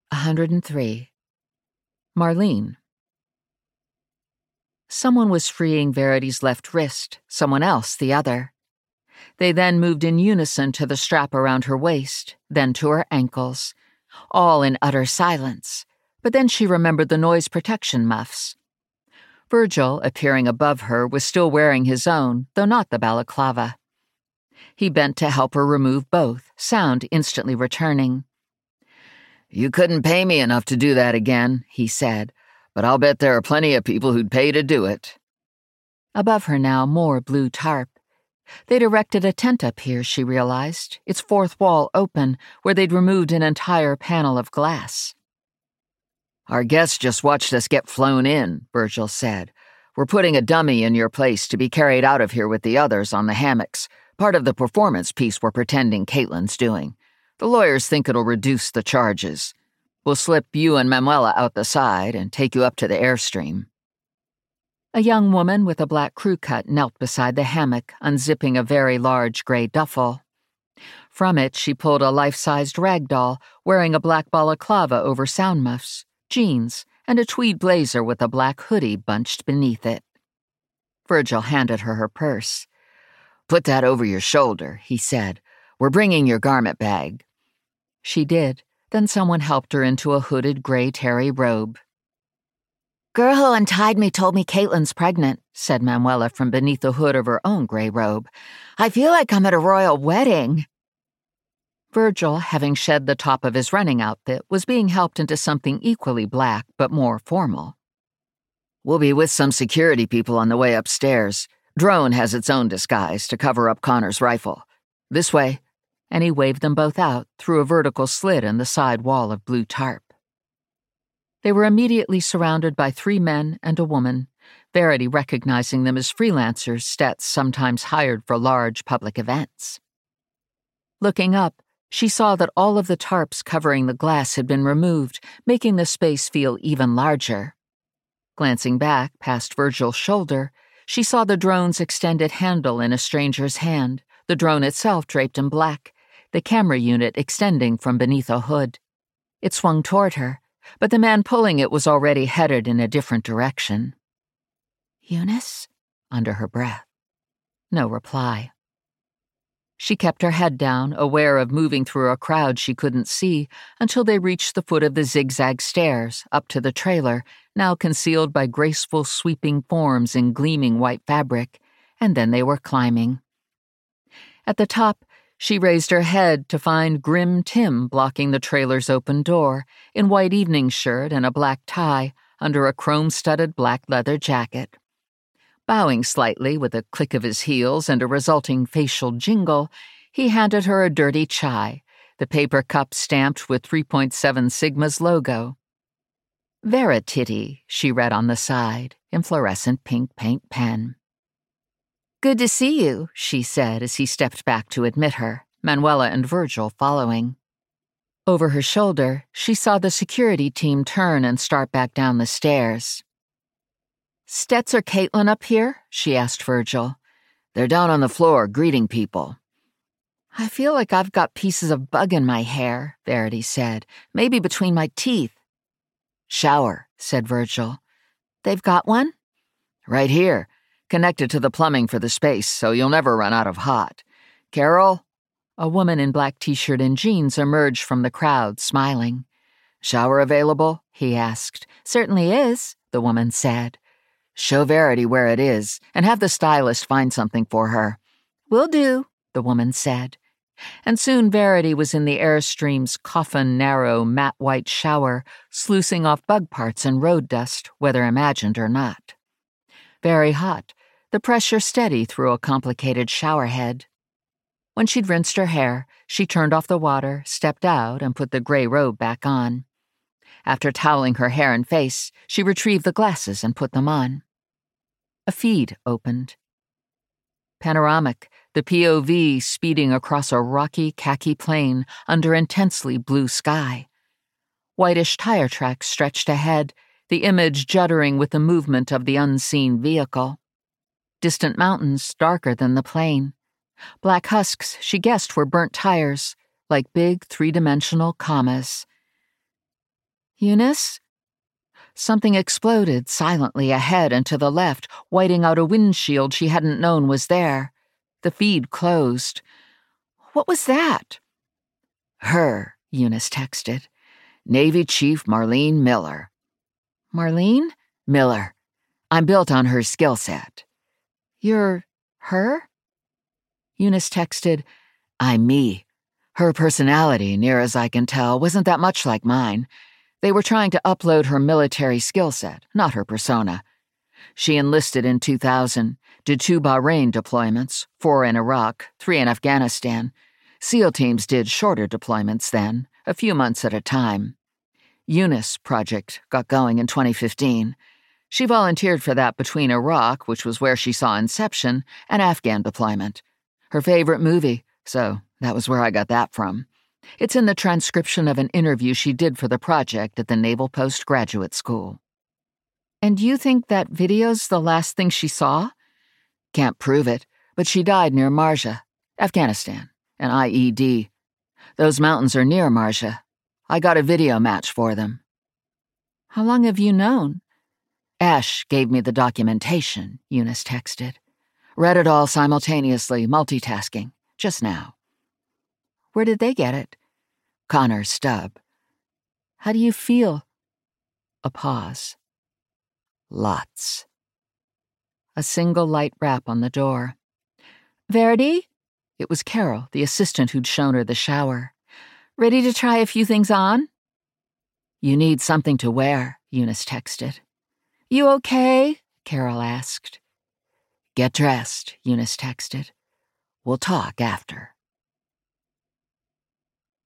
103. Marlene. Someone was freeing Verity's left wrist, someone else the other. They then moved in unison to the strap around her waist, then to her ankles, all in utter silence. But then she remembered the noise protection muffs. Virgil, appearing above her, was still wearing his own, though not the balaclava. He bent to help her remove both, sound instantly returning. "You couldn't pay me enough to do that again," he said, "but I'll bet there are plenty of people who'd pay to do it." Above her now, more blue tarp. They'd erected a tent up here, she realized, its fourth wall open, where they'd removed an entire panel of glass. "Our guests just watched us get flown in," Virgil said. "We're putting a dummy in your place to be carried out of here with the others on the hammocks, part of the performance piece we're pretending Caitlin's doing. The lawyers think it'll reduce the charges. We'll slip you and Manuela out the side and take you up to the Airstream." A young woman with a black crew cut knelt beside the hammock, unzipping a very large gray duffel. From it, she pulled a life-sized rag doll, wearing a black balaclava over sound muffs, jeans, and a tweed blazer with a black hoodie bunched beneath it. Virgil handed her purse. "Put that over your shoulder," he said. "We're bringing your garment bag." She did. Then someone helped her into a hooded gray terry robe. "Girl who untied me told me Caitlin's pregnant," said Manuela from beneath the hood of her own gray robe. "I feel like I'm at a royal wedding." Virgil, having shed the top of his running outfit, was being helped into something equally black but more formal. "We'll be with some security people on the way upstairs. Drone has its own disguise to cover up Connor's rifle. This way." And he waved them both out through a vertical slit in the side wall of blue tarp. They were immediately surrounded by 3 men and a woman, Verity recognizing them as freelancers Stets sometimes hired for large public events. Looking up, she saw that all of the tarps covering the glass had been removed, making the space feel even larger. Glancing back past Virgil's shoulder, she saw the drone's extended handle in a stranger's hand, the drone itself draped in black, the camera unit extending from beneath a hood. It swung toward her, but the man pulling it was already headed in a different direction. "Eunice?" under her breath. No reply. She kept her head down, aware of moving through a crowd she couldn't see, until they reached the foot of the zigzag stairs, up to the trailer, now concealed by graceful sweeping forms in gleaming white fabric, and then they were climbing. At the top, she raised her head to find grim Tim blocking the trailer's open door, in white evening shirt and a black tie, under a chrome-studded black leather jacket. Bowing slightly with a click of his heels and a resulting facial jingle, he handed her a dirty chai, the paper cup stamped with 3.7 Sigma's logo. "Veritity," she read on the side, in fluorescent pink paint pen. "Good to see you," she said as he stepped back to admit her, Manuela and Virgil following. Over her shoulder, she saw the security team turn and start back down the stairs. "Stets or Caitlin up here?" she asked Virgil. "They're down on the floor, greeting people." "I feel like I've got pieces of bug in my hair," Verity said. "Maybe between my teeth." "Shower," said Virgil. "They've got one?" "Right here. Connected to the plumbing for the space, so you'll never run out of hot. Carol?" A woman in black t-shirt and jeans emerged from the crowd, smiling. "Shower available?" he asked. "Certainly is," the woman said. "Show Verity where it is, and have the stylist find something for her." "Will do," the woman said. And soon Verity was in the Airstream's coffin-narrow, matte white shower, sluicing off bug parts and road dust, whether imagined or not. Very hot, the pressure steady through a complicated shower head. When she'd rinsed her hair, she turned off the water, stepped out, and put the gray robe back on. After toweling her hair and face, she retrieved the glasses and put them on. A feed opened. Panoramic, the POV speeding across a rocky khaki plain under intensely blue sky. Whitish tire tracks stretched ahead, the image juddering with the movement of the unseen vehicle. Distant mountains darker than the plain. Black husks she guessed were burnt tires, like big 3-dimensional commas. Eunice? Something exploded silently ahead and to the left, whiting out a windshield she hadn't known was there. The feed closed. What was that? Her, Eunice texted. Navy Chief Marlene Miller. Marlene? Miller. I'm built on her skill set. You're her? Eunice texted, I'm me. Her personality, near as I can tell, wasn't that much like mine. They were trying to upload her military skill set, not her persona. She enlisted in 2000, did 2 Bahrain deployments, 4 in Iraq, 3 in Afghanistan. SEAL teams did shorter deployments then, a few months at a time. Eunice project got going in 2015. She volunteered for that between Iraq, which was where she saw Inception, and Afghan deployment. Her favorite movie, so that was where I got that from. It's in the transcription of an interview she did for the project at the Naval Postgraduate School. And you think that video's the last thing she saw? Can't prove it, but she died near Marja, Afghanistan, an IED. Those mountains are near Marja. I got a video match for them. How long have you known? Ash gave me the documentation, Eunice texted. Read it all simultaneously, multitasking, just now. Where did they get it? Connor Stubb. How do you feel? A pause. Lots. A single light rap on the door. Verity? It was Carol, the assistant who'd shown her the shower. Ready to try a few things on? You need something to wear, Eunice texted. You okay? Carol asked. Get dressed, Eunice texted. We'll talk after.